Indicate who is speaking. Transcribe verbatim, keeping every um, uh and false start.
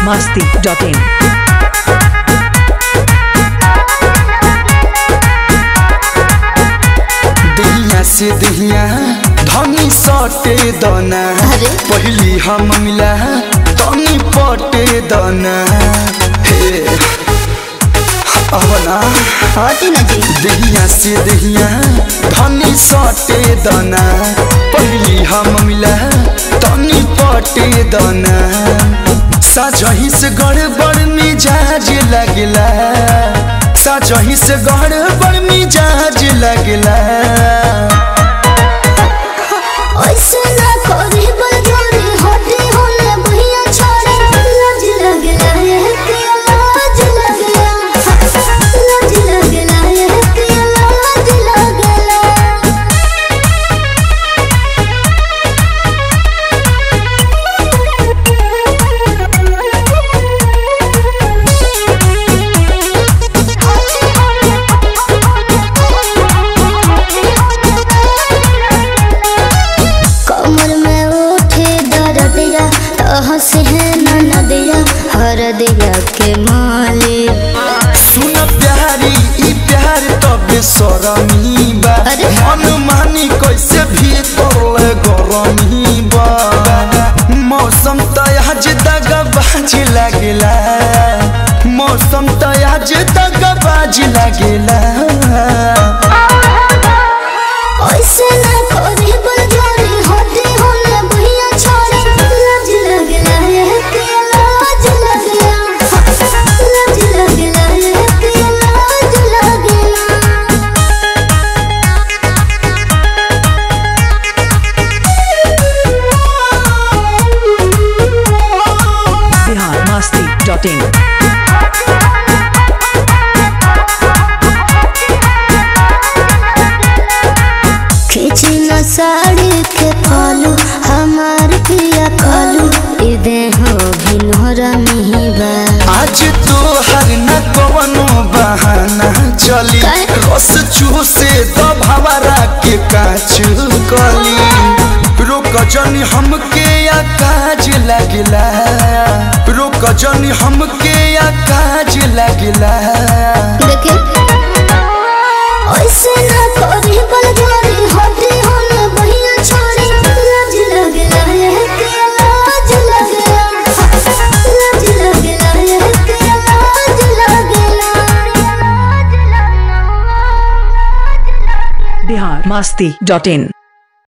Speaker 1: masti dot in.
Speaker 2: दहिया से दहिया धनी सटे दना पहली हम मिला तनी पटे दना हे अवना दहिया से दहिया धनी सटे दना पहली हम मिला तनी पटे दना साजही से गड़बड़ मिजाज लगला साजही से गड़बड़ मिजाज लगला
Speaker 3: ऐसे ना करे बलजोरी हटे होले भैया छोड़े लाज लगला है कि लाज लगला लाज लगला है कि लाज लगला हंसे है नदिया हर दिया के माले
Speaker 2: सुन प्यारी ई प्यार तबे सरमी बा मन मानी कैसे भी तोले गरमी बा मौसम तयाज दगा बाज लागेला मौसम तयाज दगा बाज लागेला
Speaker 3: ऐसे ना करे बलजोरी हटे होले भैया छोड़े लाज लगला है कि लाज लगला लाज लगला है कि लाज लगला
Speaker 1: Bihar masti dot in.
Speaker 3: खींची न साड़ी के फालू हमार पिया खालू इदे हो भिनोरा मिहिबा
Speaker 2: आज तो हर न कवनो बहाना चली रस चूसे तो भवरा के काच कली रोक जनी हमके या काज लगला रोक जनी हमके या काज लगला
Speaker 3: देखे ऐसे ना करे बलजोरी हटे होले भैया छोड़े लाज लगला है कि लाज लगला लाज लगला है कि लाज लगला
Speaker 1: Bihar masti dot in.